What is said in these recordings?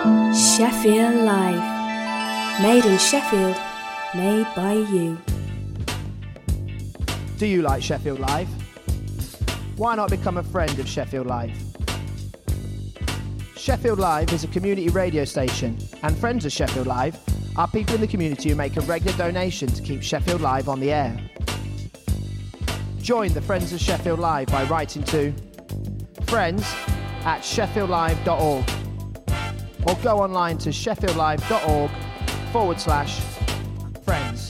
Sheffield Live. Made in Sheffield, made by you. Do you like Sheffield Live? Why not become a friend of Sheffield Live? Sheffield Live is a community radio station, and friends of Sheffield Live are people in the community who make a regular donation to keep Sheffield Live on the air. Join the Friends of Sheffield Live by writing to friends@sheffieldlive.org or go online to sheffieldlive.org/friends.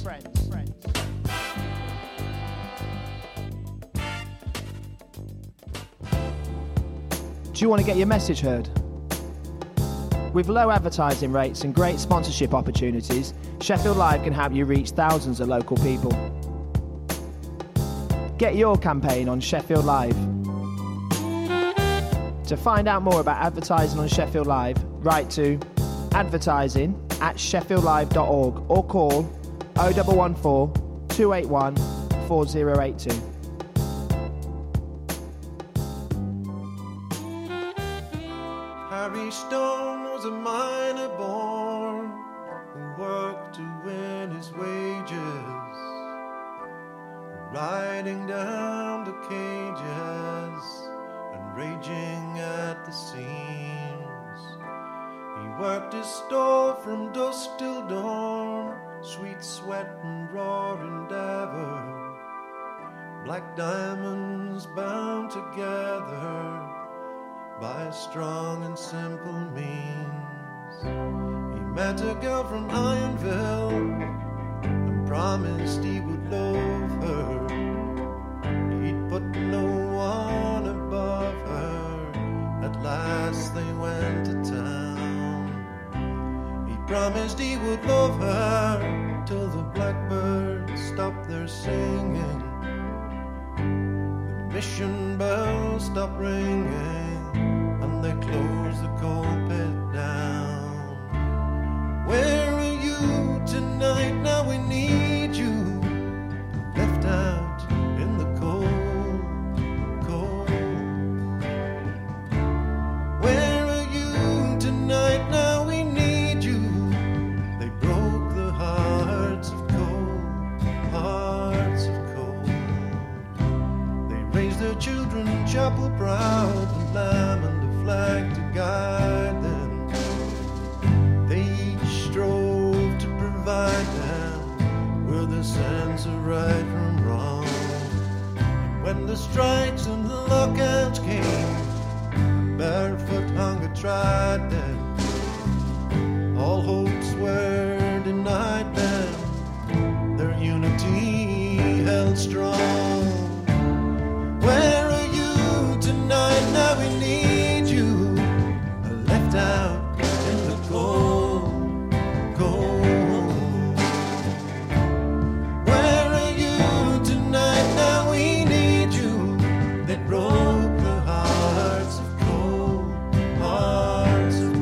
Do you want to get your message heard? With low advertising rates and great sponsorship opportunities, Sheffield Live can help you reach thousands of local people. Get your campaign on Sheffield Live. To find out more about advertising on Sheffield Live, write to advertising@sheffieldlive.org or call 0114 281 4082. Harry Stone was a miner born who worked to win his wages, riding down the cages and raging at the seams. He worked his store from dusk till dawn, sweet sweat and raw endeavor, black diamonds bound together by strong and simple means. He met a girl from Ironville and promised he would love her. He'd put no one above her. At last they went to town. He promised he would love her till the blackbirds stopped their singing. The mission bells stopped ringing, and they close the coal pit down. Where are you tonight? Now we need you. Left out in the cold, cold. Where are you tonight? Now we need you. They broke the hearts of coal, hearts of coal. They raised their children chapel proud, the lamb and flag to guide them. They each strove to provide them with a sense of right from wrong. And when the strikes and the lockouts came, barefoot hunger tried them. All hopes were denied them. Their unity held strong. Where are you tonight? Now we need you. Left out in the cold, cold. Where are you tonight? Now we need you. They broke the hearts of cold, hearts of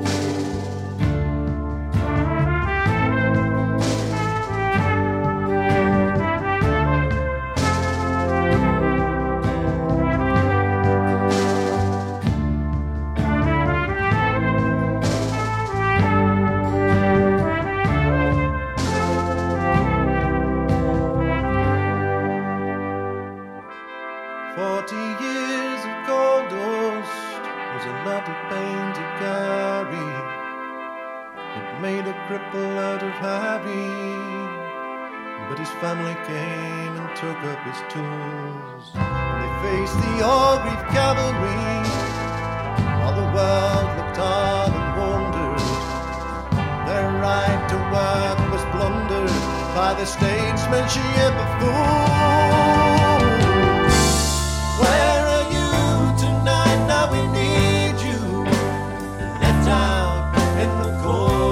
cripple out of Harry, but his family came and took up his tools. They faced the Orgreave cavalry, while the world looked on and wondered. Their right to work was plundered by the statesmanship of fools. Where are you tonight? Now we need you. Left out in the cold.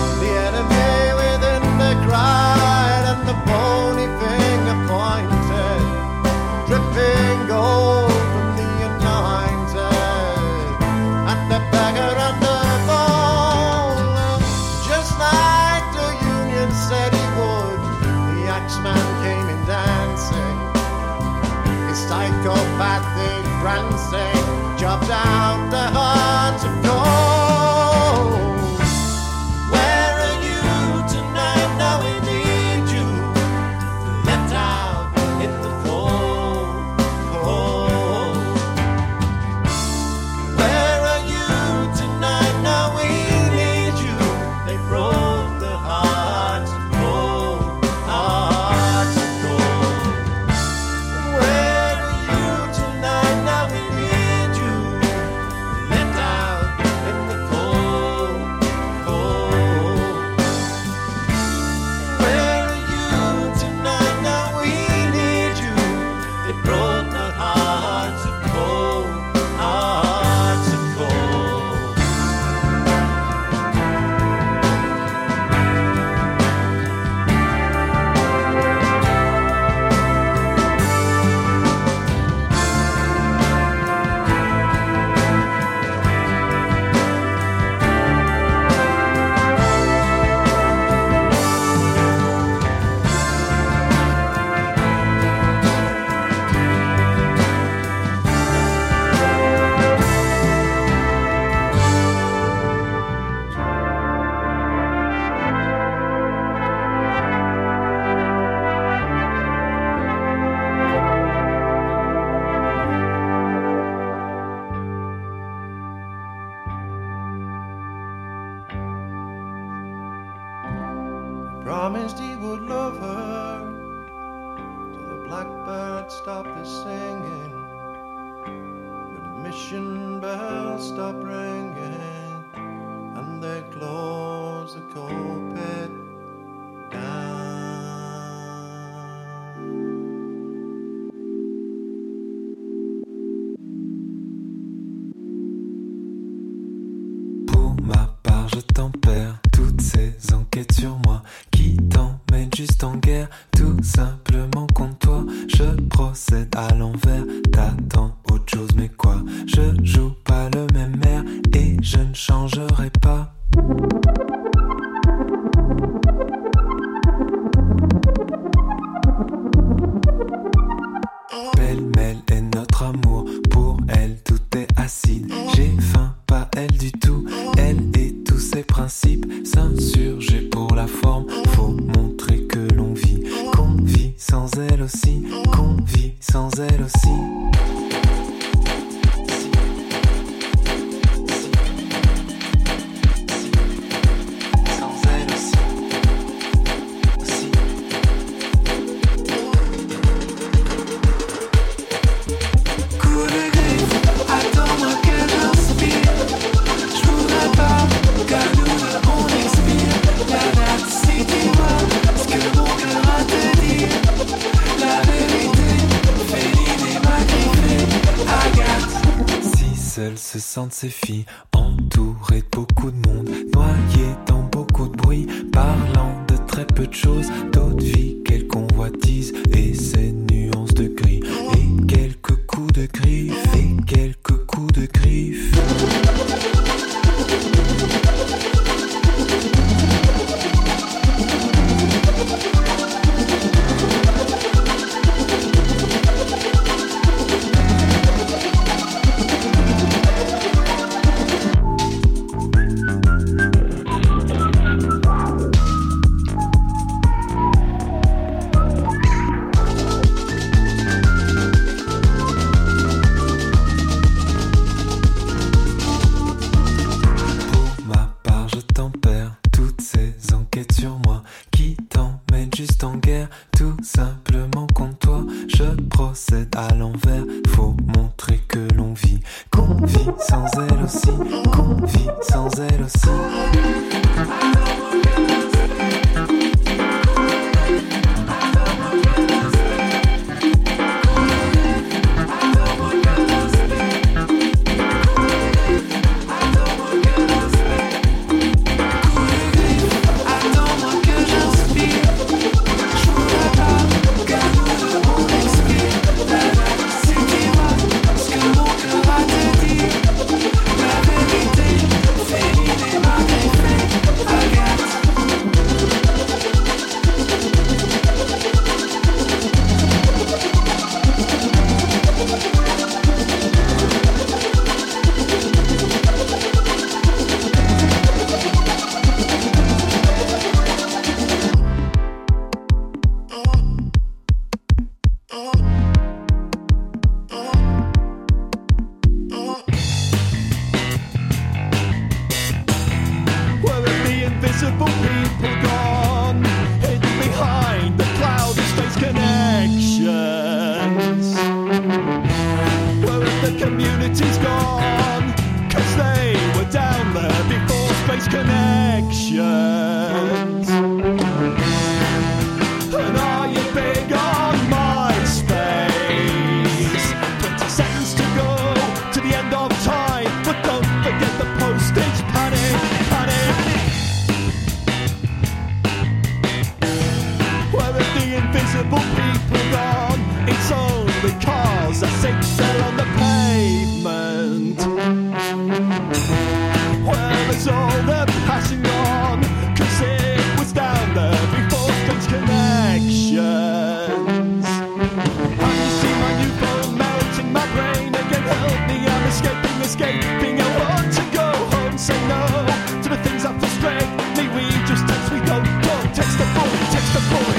Bony finger pointed prancing, chopped out the hearts of gold. Where are you tonight? Now we need you. Left out in the cold, cold. Where are you tonight? Now we need you. They broke the hearts of gold, hearts of gold. Where are you tonight? Now we need you. Left out in the cold, cold. Where are you tonight? Now we need you. They broke the hearts of gold, hearts of gold. Promised he would love her till the blackbird stopped his singing, the mission bell stopped ringing, and they closed the coal pit down. Pour ma part, je tempère toutes ces enquêtes sur moi qui t'emmènent juste en guerre, tout simplement contre toi. Je procède à l'envers, t'attends autre chose, mais quoi? Je joue pas le même air et je ne changerai pas. Pêle-mêle est notre amour, pour elle tout est acide. J'ai faim, pas elle du tout, elle et tous ses principes. S'insurger pour la forme, faut montrer que l'on vit, qu'on vit sans elle aussi, qu'on vit sans elle aussi. Sans elle aussi. Coup de griffe, attends-moi que j'inspire. Je voudrais pas qu'à nous deux on expire. La date si tu vois ce que mon cœur a à te dire. La vérité, féline et magnifique, Agathe. Si seules se sentent ces filles, entourées de beaucoup de monde, noyées dans beaucoup de bruit, parlant de très peu de choses, d'autres vies qu'elles convoitisent, et ces nuances de gris, et quelques coups de griffes, et quelques coups de griffes. invisible people gone, hidden behind the cloud of space connections. Where have the communities gone? 'Cause they were down there before space connections. And are you big on MySpace? 20 seconds to go to the end of time, but don't forget the postage. Panic, panic. Where have the invisible people gone? It's only cars that sit there on the pavement. Where is all the passing on? 'Cause it was down there before strange connections. Have you seen my new phone melting my brain again? Help me, I'm escaping. I want to go home, say no to the things that frustrate me. We just text, we don't text the boy, text the boy.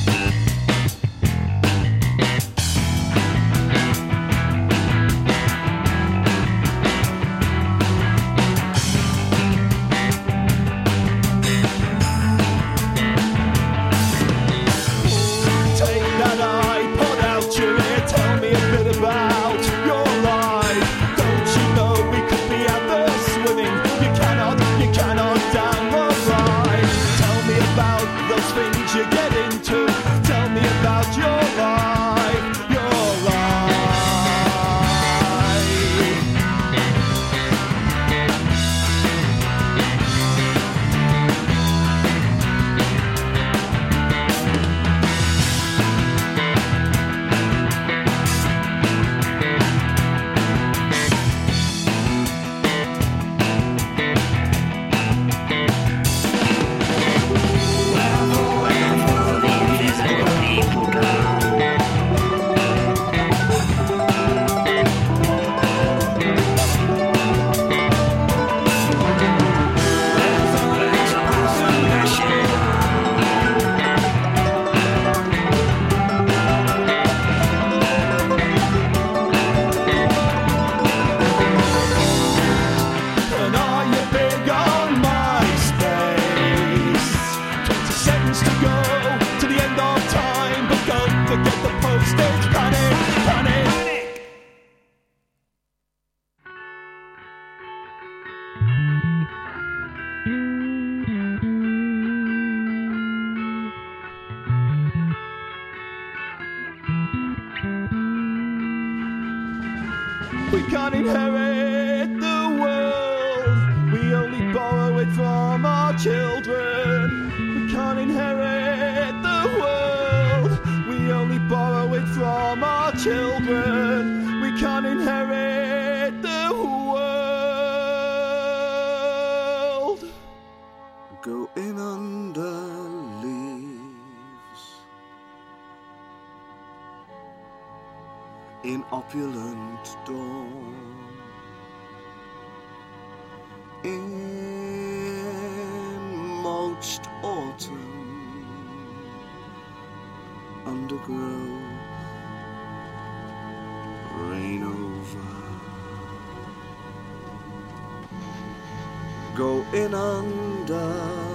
Take that iPod out your ear, tell me a bit about your life. Don't you know we could be out there swimming? You cannot down the line. Tell me about those things you get into. Tell me about your life, your life. And are you big on MySpace? 20 seconds to go to the end of time, but don't forget the postage. Panic, panic. We can't inherit the world, we only borrow it from our children. We can't inherit the world, we only borrow it from our children. We can't inherit the world. Going under leaves in opulent dawn, in mulched autumn, undergrowth, rain over. Going under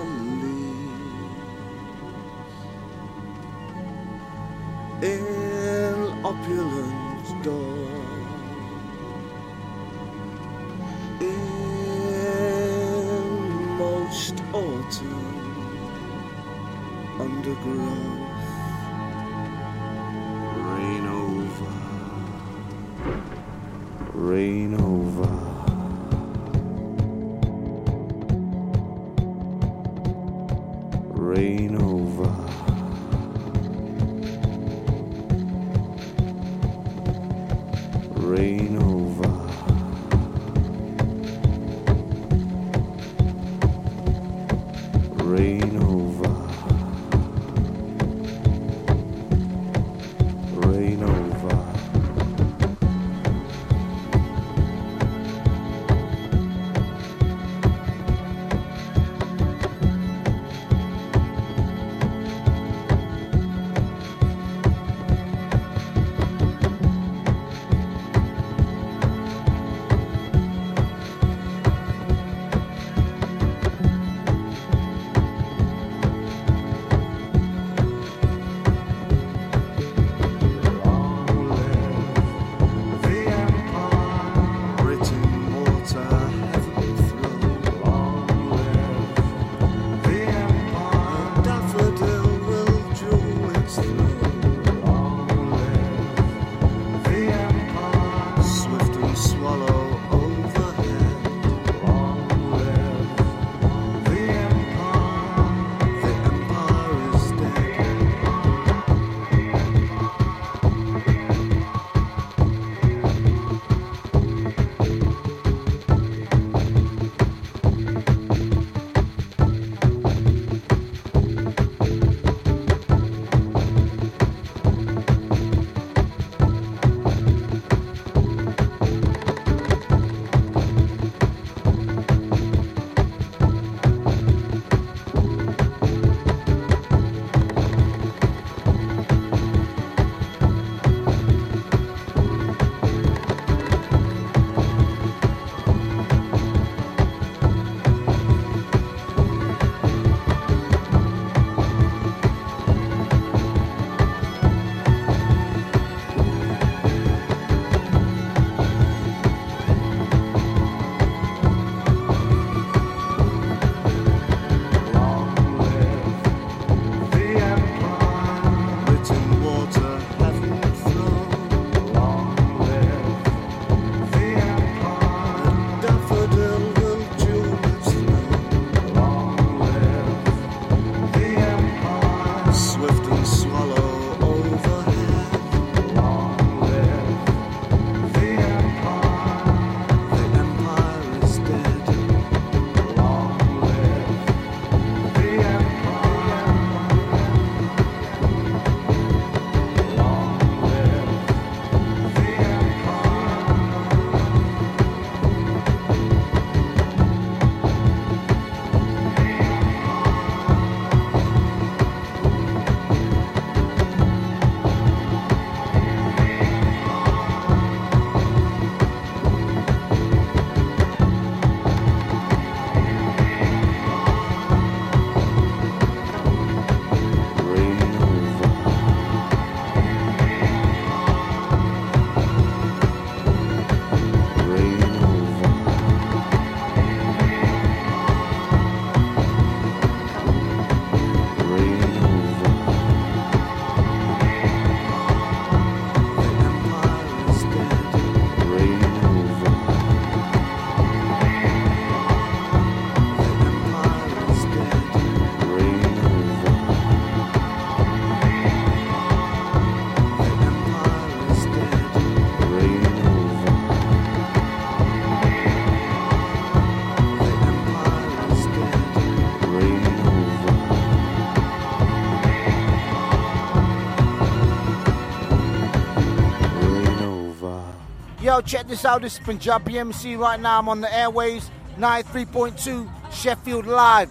leaves in opulent dawn, in mulched autumn, undergrowth, rain over, rain over. Rain over. Rain over. Rain over. Rain over. check this out. This is Punjabi MC right now. I'm on the airwaves, 93.2 Sheffield Live.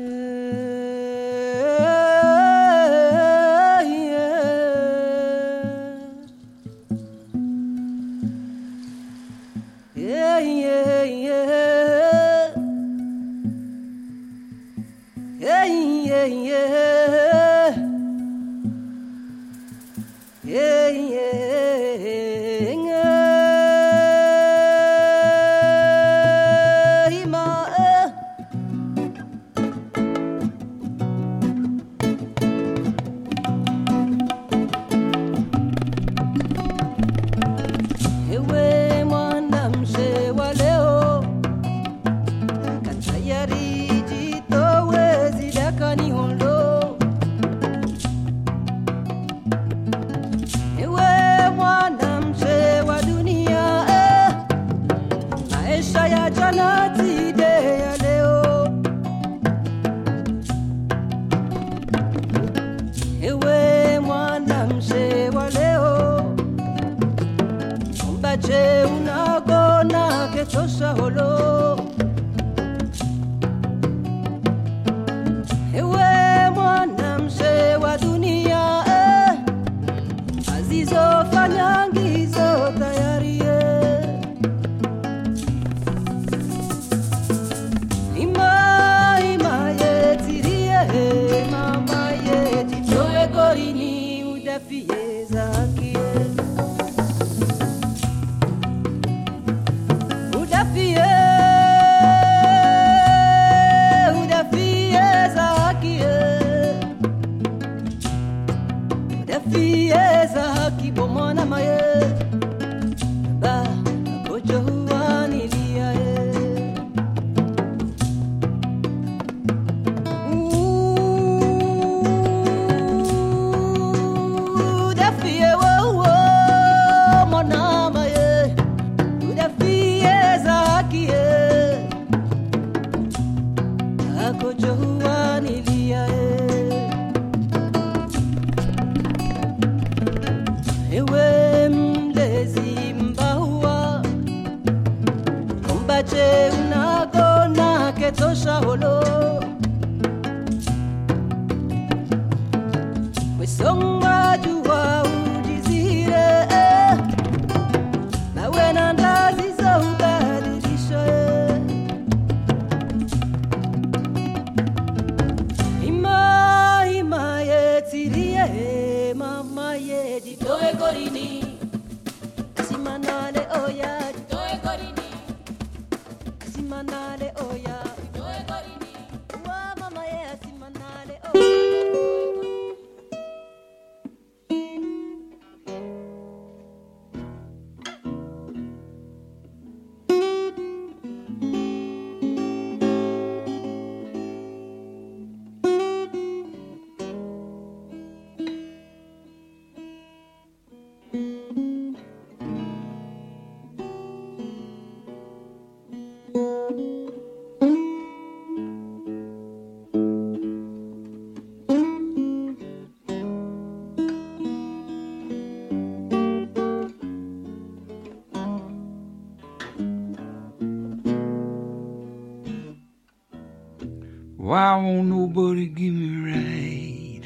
Why won't nobody give me right?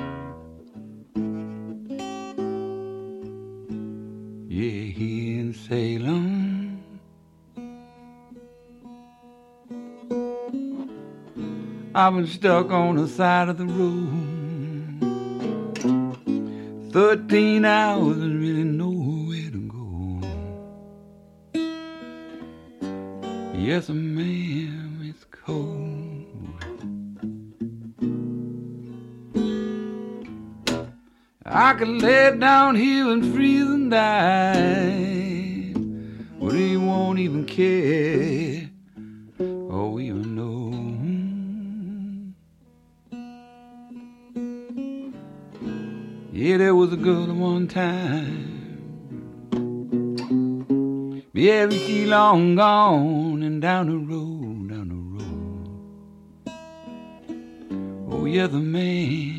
Yeah, here in Salem, I've been stuck on the side of the road 13 hours and really nowhere to go. Yes, ma'am, it's cold. I could lay down here and freeze and die, but he won't even care or even know. Yeah, there was a girl at one time, but yeah, she long gone and down the road, down the road. Oh yeah, the man.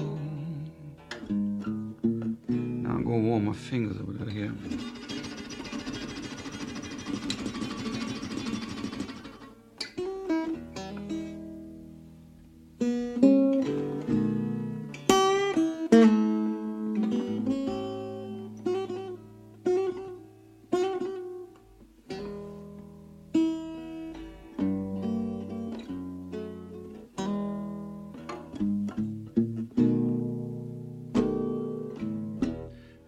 I'm gonna warm my fingers over here.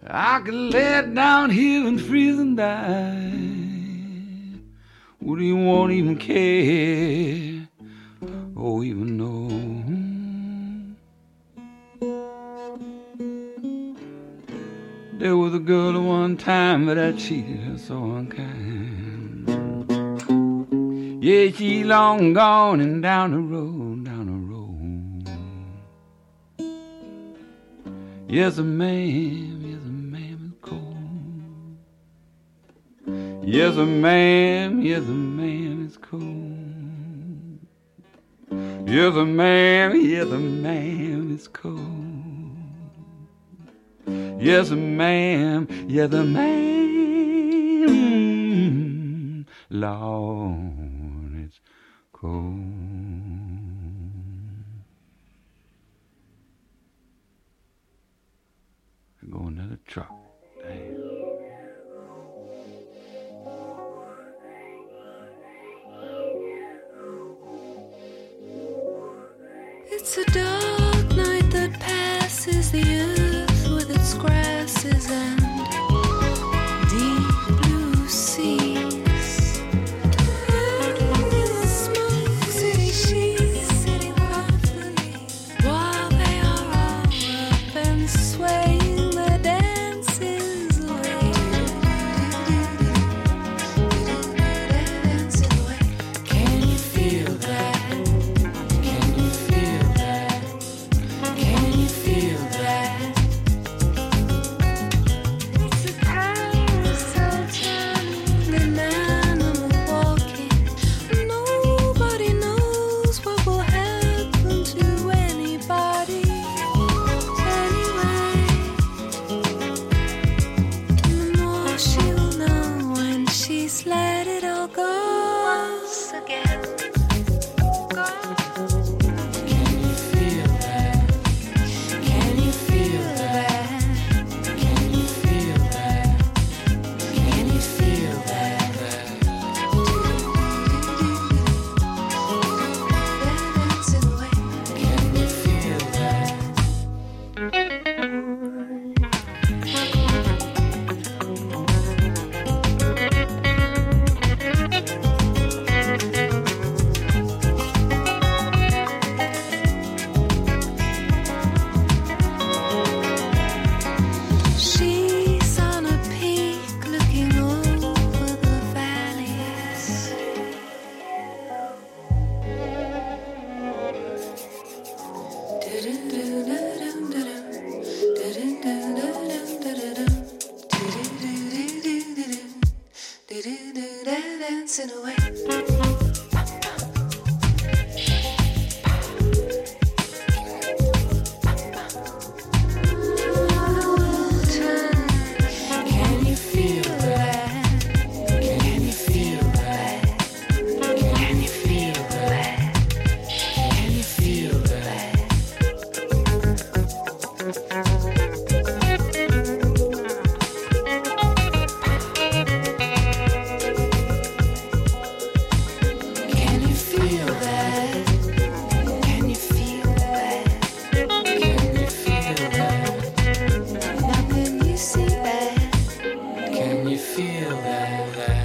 I could lay down here and freeze and die. Would he won't even care or even know? There was a girl at one time that I cheated her so unkind. Yeah, she long gone and down the road, down the road. Yes, a man is cold. Yes, a man is cold. Yes, a man is cold. Yes, ma'am, yes, ma'am, Lord, it's cold. There go another truck. Damn. It's a dark night that passes the earth with its grasses and deep blue seas. Smoke city, she's sitting comfortably while they are all up and swaying their dances away. Dancing away. Can you feel that? Can you feel that? Can you feel that? It's a carousel turning, an animal walking. Nobody knows what will happen to anybody. Anyway, the more she'll know when she's let it all go once again. Can you feel that? Can you feel that? Can you feel that? Can you feel that? Dancing away. Can you feel that? She's on a peak looking over the valleys. Dancing away. Can you feel that? Can you feel that? Can you feel that? Can you feel that? Can you feel that? Can you feel that? Can you feel that? Now can you see that? Can you feel that?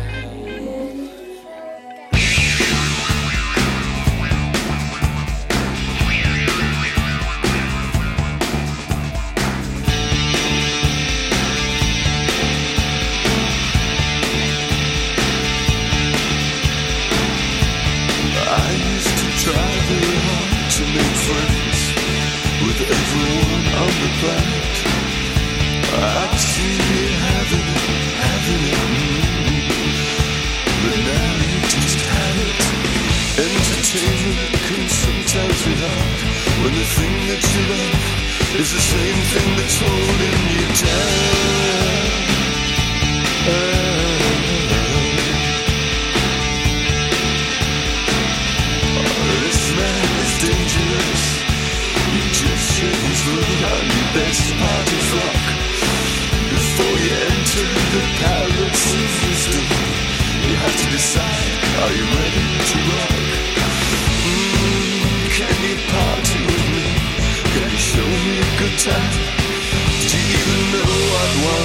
I used to try very hard to make friends with everyone on the planet. I'd see you having it, but now you just have it. Entertainment can sometimes be hard when the thing that you love is the same thing that's holding you down. This man is dangerous. You just said his word on your best party flock. Before you enter the palace of wisdom, you have to decide, are you ready to rock? Can you party with me? Can you show me a good time? Do you even know what one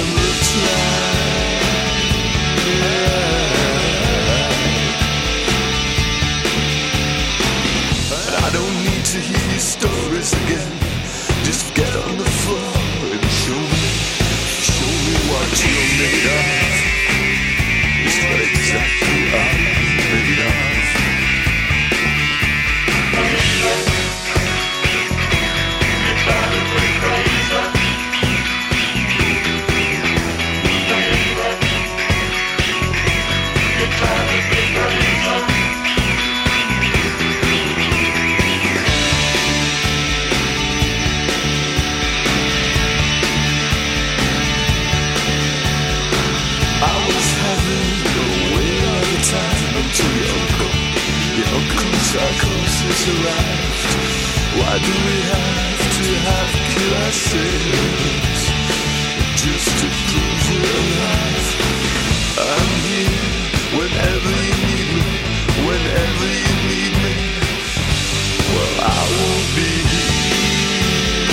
I don't need to hear your stories again. Just get on the floor and show me what you're made of. It's not exactly what I'm made of. Psychosis arrived. Why do we have to kill ourselves just to prove we're alive? I'm here whenever you need me, whenever you need me. Well, I won't be here.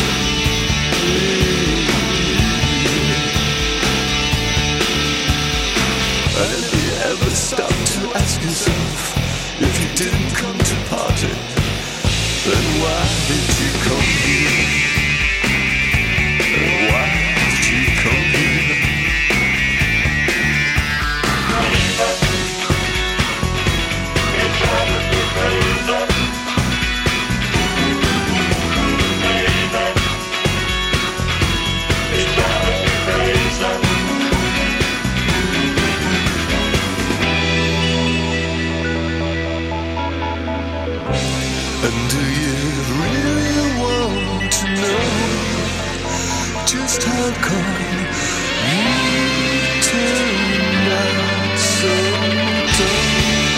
And if you ever stop to ask yourself, if you didn't come to party, then why did you come here? And why did you come here? And do you really want to know just how come you turned out so dumb?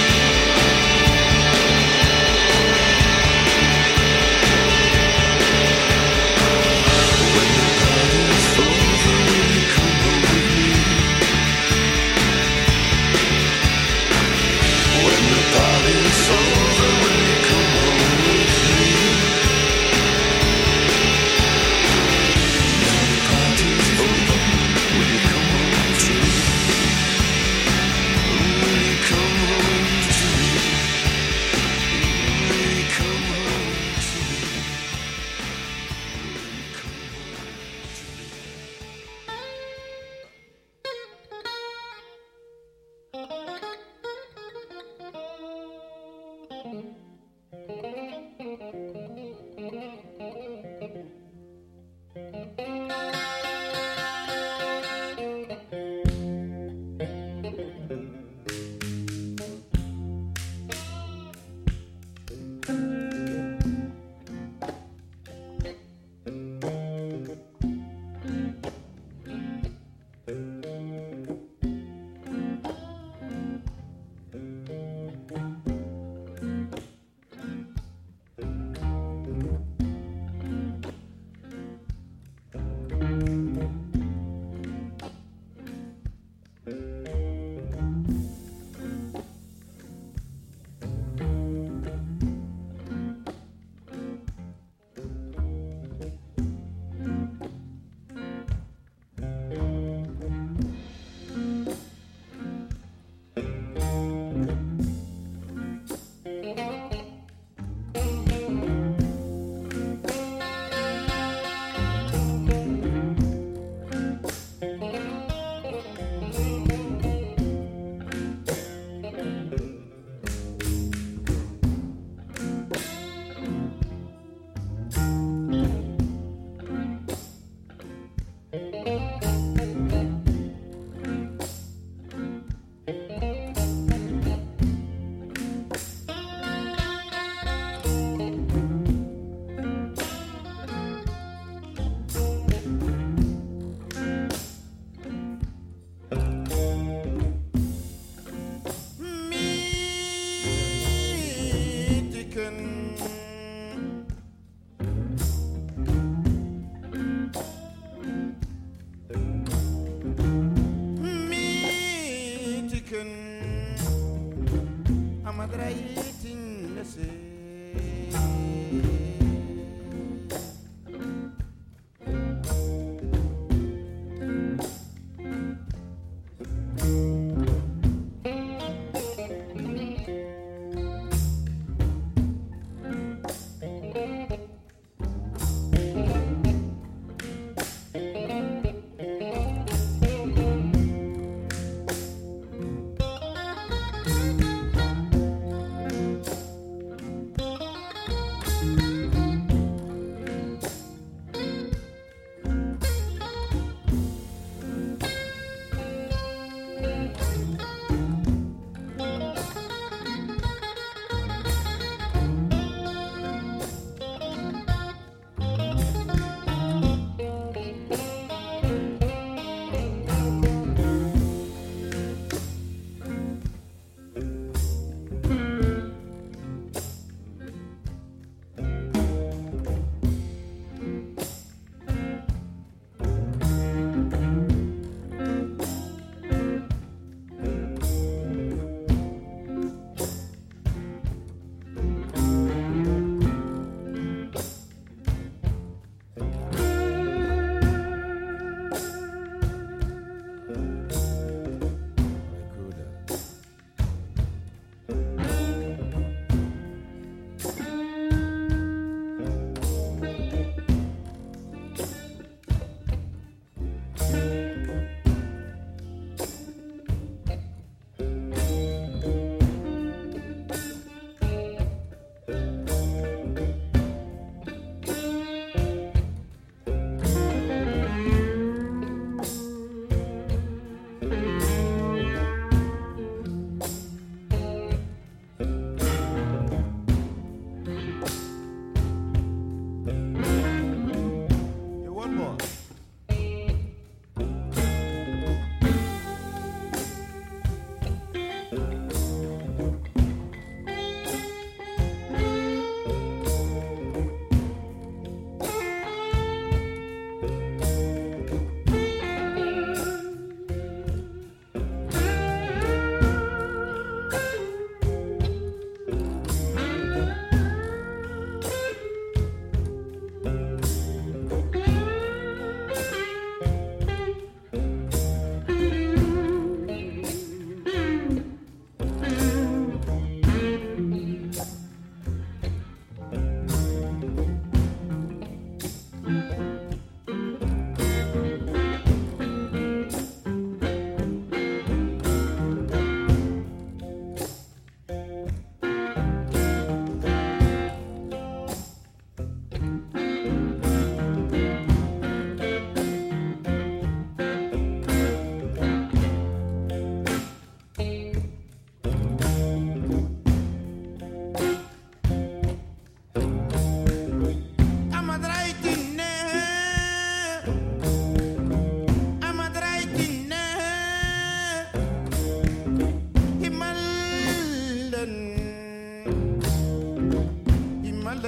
When the party's over, will you come home with me? When the party's over, will you come home with me? Now the party's over, will you come home to me? Will you come home to me? Will you come home to me? Will you come home to me?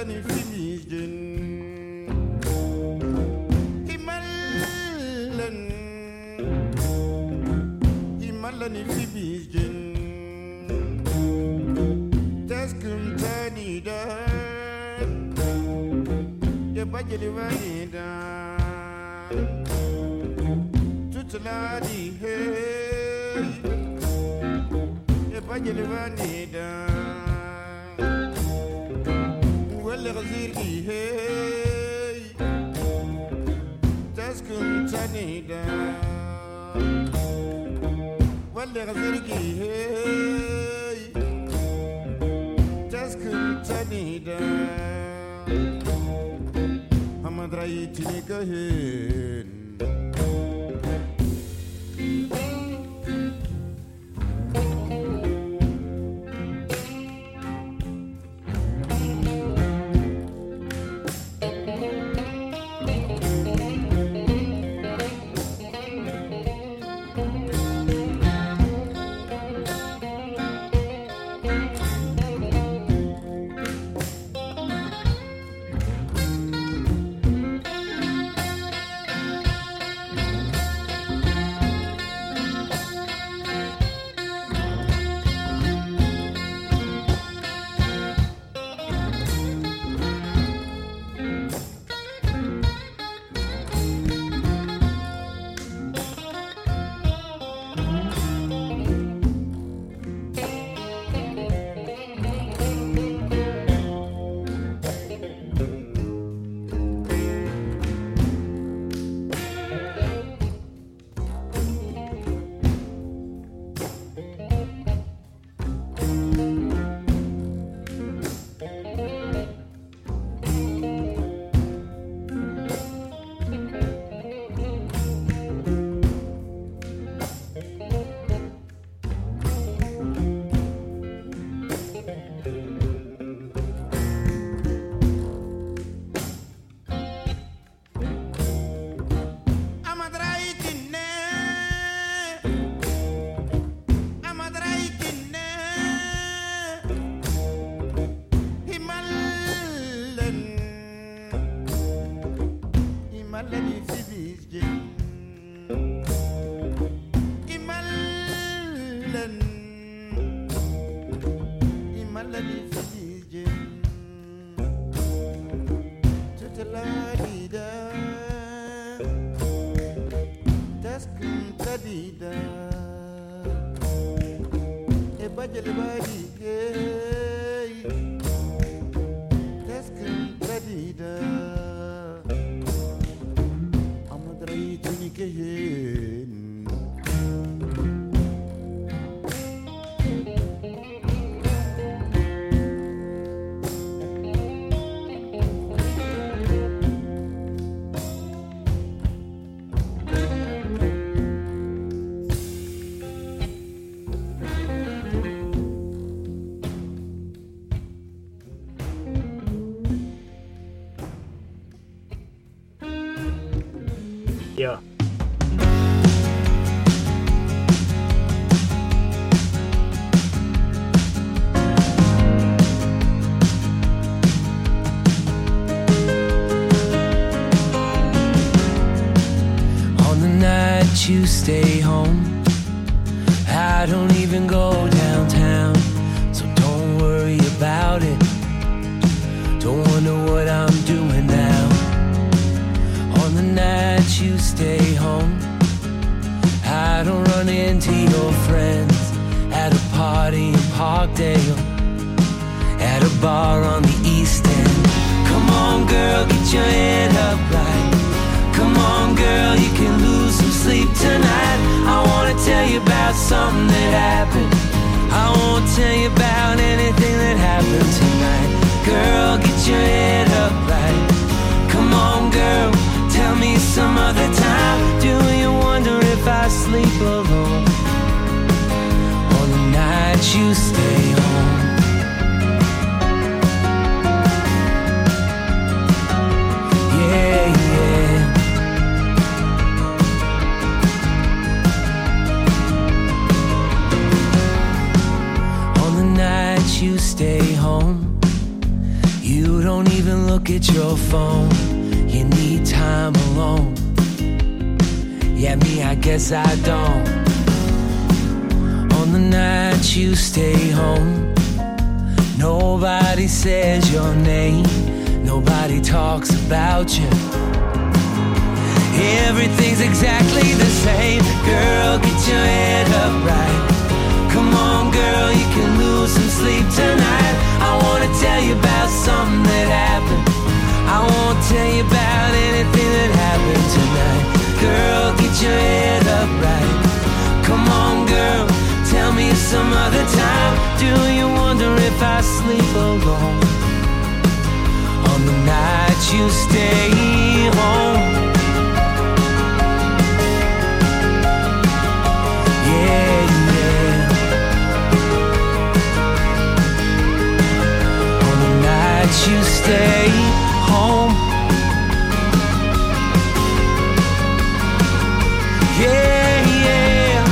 Himalani Fibijin Himalani Fibijin Taskum Tanida Yabajali Vanida Tutaladi Hey Yabajali Vanida Wellerzirgi Hey Taskum Tanida Wellerzirgi Hey Taskum Tanida Hamadrayitini Kahin Yeah. On the night you stay home, I don't even go downtown, so don't worry about it. Don't wonder what I'm doing now. On the night you stay home, I don't run into your friends at a party in Parkdale, at a bar on the East End. Come on girl, get your head up right. Come on girl, you can lose some sleep tonight. I wanna tell you about something that happened. I won't tell you about anything that happened tonight. Girl, get your head up right. Come on girl, tell me some other time. Do you wonder if I sleep alone on the night you stay home? Yeah, yeah. On the night you stay home, don't even look at your phone. You need time alone. Yeah, me, I guess I don't. On the night you stay home, nobody says your name, nobody talks about you. Everything's exactly the same. Girl, get your head up right. Come on, girl, you can lose some sleep tonight. I wanna tell you about something that happened. I won't tell you about anything that happened tonight. Girl, get your head up right. Come on, girl, tell me some other time. Do you wonder if I sleep alone on the night you stay home? Yeah, yeah. On the night you stay home. Yeah, yeah.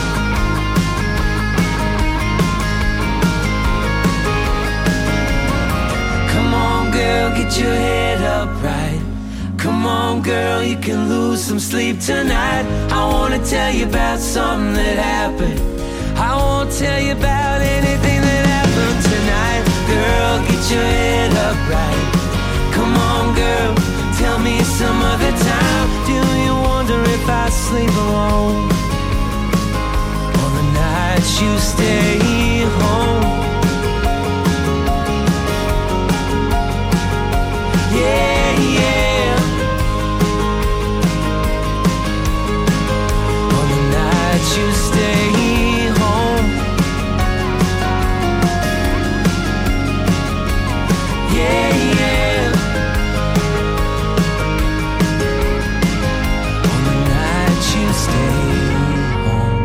Come on, girl, get your head up right. Come on, girl, you can lose some sleep tonight. I wanna tell you about something that happened. I won't tell you about anything that happened tonight. Girl, get your head up right. Come on, girl, tell me some other time. Do you wonder if I sleep alone on the nights you stay home? Yeah, yeah. On the nights you stay home. Yeah, yeah. On the nights you stay home.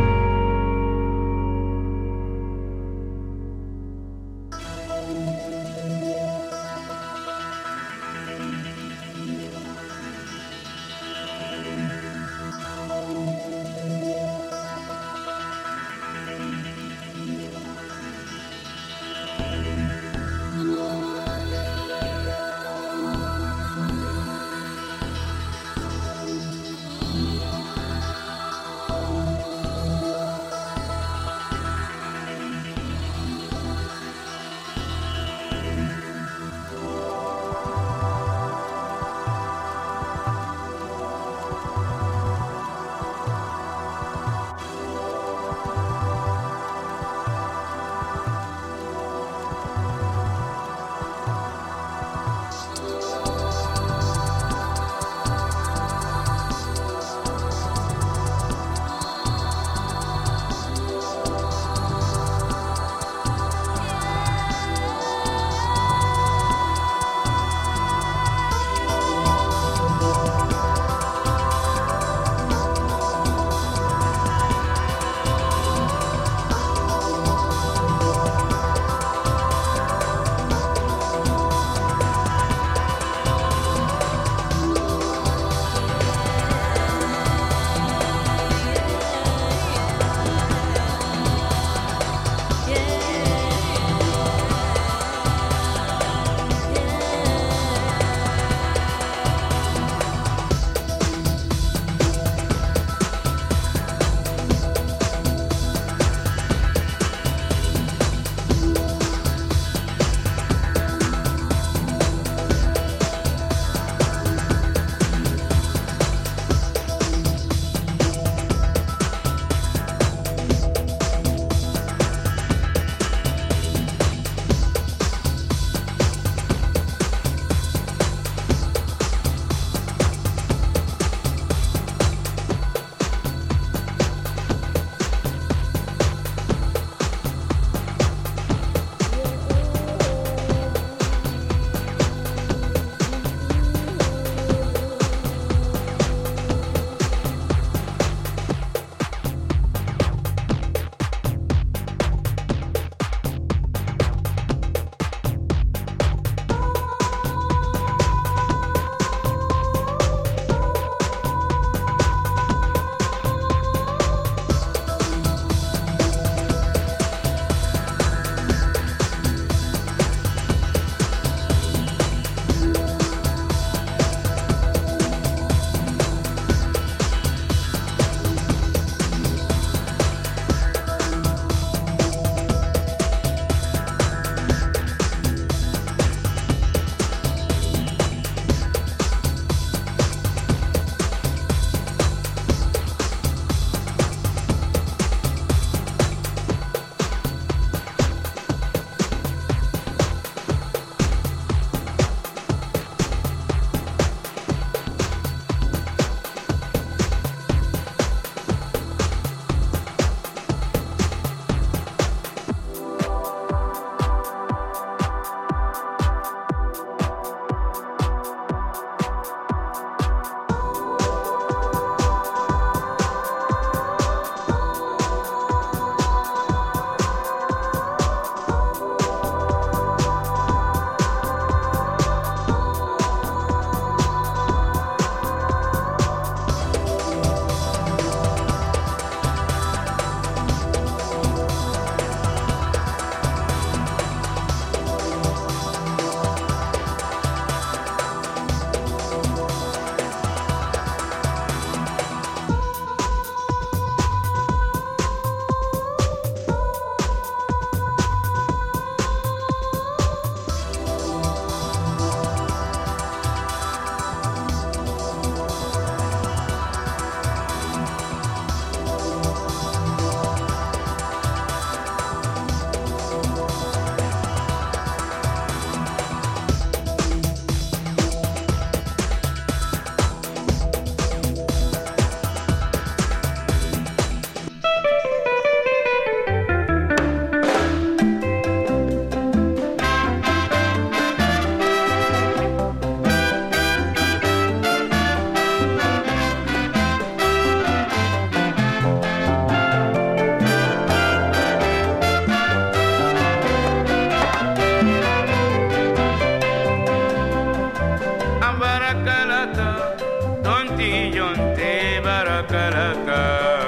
barakalata, tonti jonte barakalata,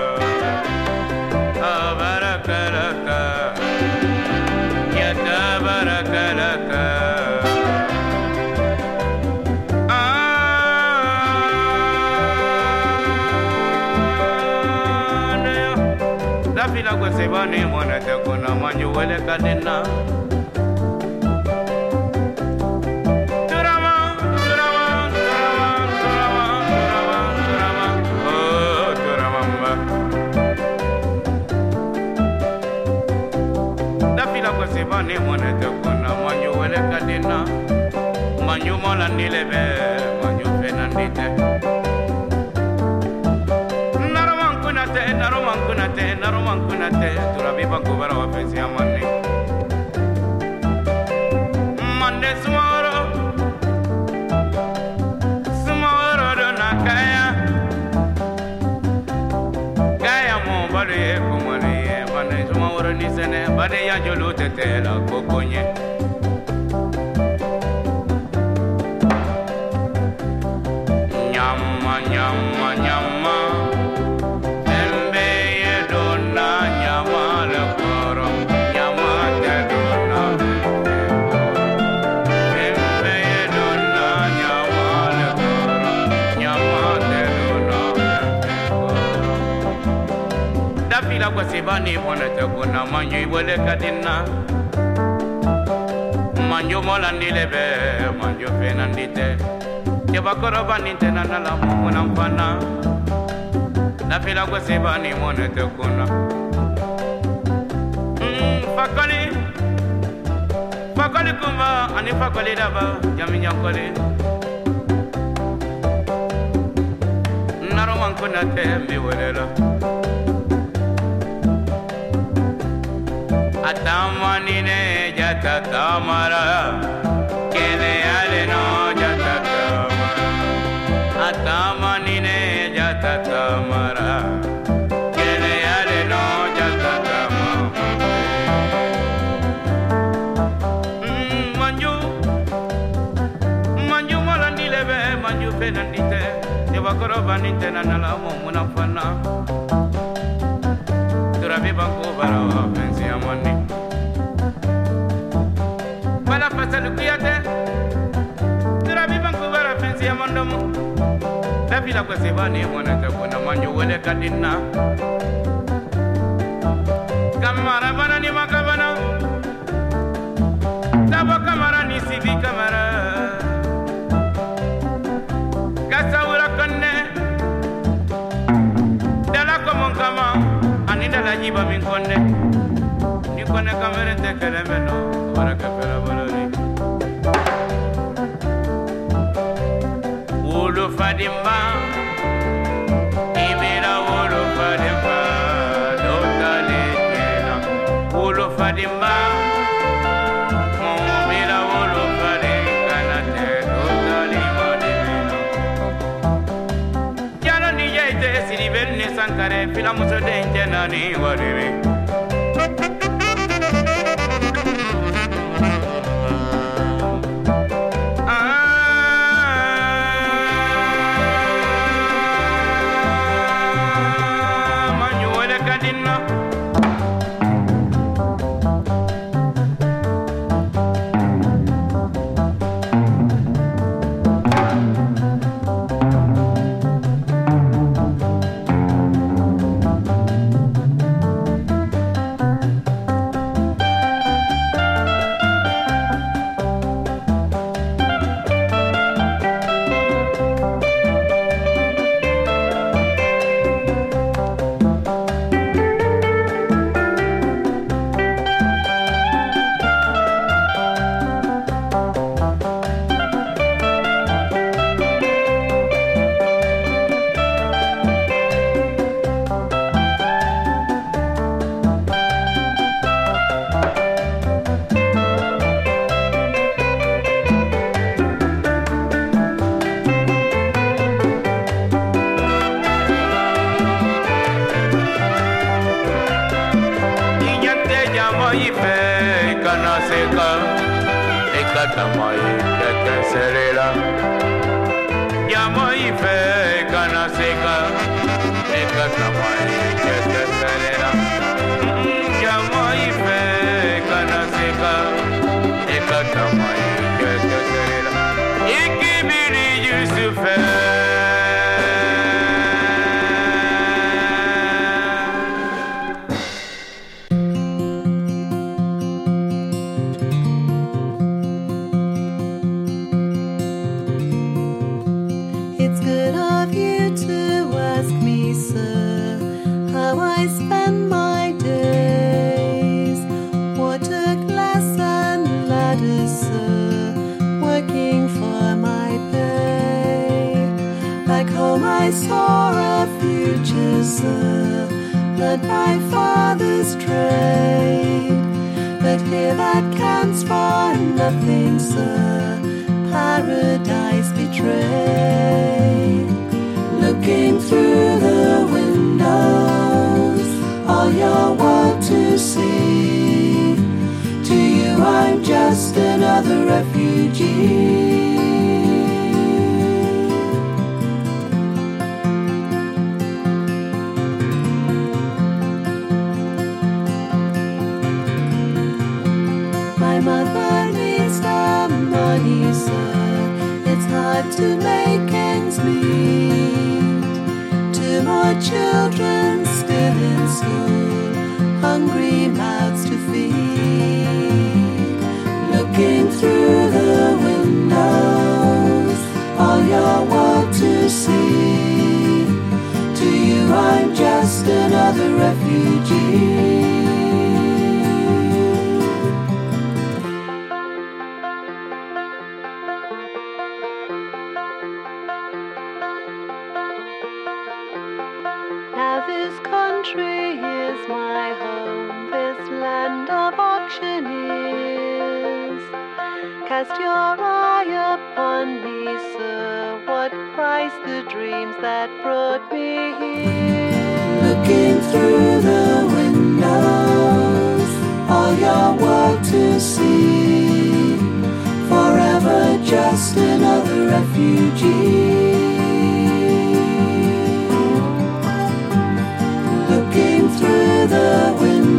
barakalata, yata barakalata. Dafila kwa sebani mwana tekuna manju wele kadena. Sebani mwana tekuna manju wele kadena. Manju mola nilebe, manju penandite. Naromankunate, turabi bankubara wafesi amani. Mande sumoro dona kaya mo bade kumane mande sumoro ni sene bade ya jolu tete la kokonye. Nyama. Kwa sebani mwana tekuna manju iwele kadina. Manju mola nilebe, manju penandite. Jebakoro banite nanala mumuna mpana. Dafila kwa sebani mwana tekuna. Fakoli kumba, ani fakoli daba, jami nyakoli. Naromankunate miwelela. Atamanine jata tamara, kele ale no jata tamara. Atamanine jata tamara, kele ale no jata tamara. Manju malandi lebe, manju penandite. Jebakoro banite nanala mumuna fana. Turabi banku barawa pensi amani. Bala pasalu kuyate. Turabi banku bara pensi amandomu. Dafila kwa sebani mwana tekuna manju wele kadina. Kamara bana ni makabana. Tabo kamara ni sibi kamara. Kasaura konne. Dala komon kama. Anida jiba min konne ni konne kamere te kelemeno baraka fera bolori ulu fadimba ibira ulu fadimba dotale tena ulu fadimba mumira ulu fadimba te dotale modena jalo ni yeite siribel ni sankare fila muso denje nani waribi manju wele kadina. ife kana seka eka kamai kete serera Jama ife kana seka eka kamai kete serera Ikibiri Yusufe It's good of you to ask me, sir, how I spend my days. Water glass and ladders, sir, working for my pay. Back home I saw a future, sir, that my father's trade. But here that counts for nothing, sir, paradise betrayed. Looking through the windows, all your world to see. To you I'm just another refugee. My mother needs the money, sir. It's hard to make ends meet. Two more children still in school, hungry mouths to feed. Looking through the windows, all your world to see. To you I'm just another refugee. Now this country is my home, this land of auctioneers. Cast your eye upon me, sir, what price the dreams that brought me here. Looking through the windows, all your world to see. Forever just another refugee. Looking through the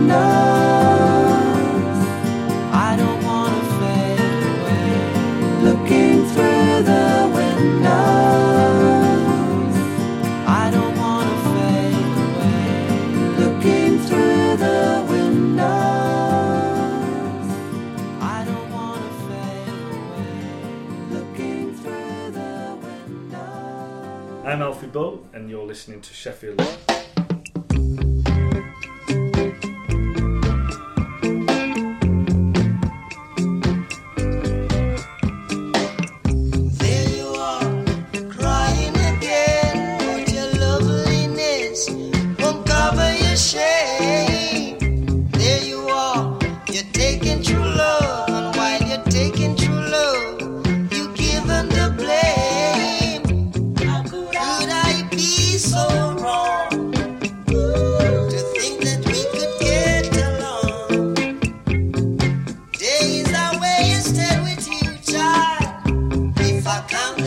windows, I don't wanna fade away. Looking through the windows, I don't wanna fade away. Looking through the windows, I don't wanna fade away. Looking through the windows. I'm Alfie Bull, and you're listening to Sheffield Live. There you are, crying again, but your loveliness won't cover your shame. There you are, you're taking true love, and while you're taking true love, you give them the blame. How could I be so wrong to think that we could get along? Days are wasted with you, child. If I come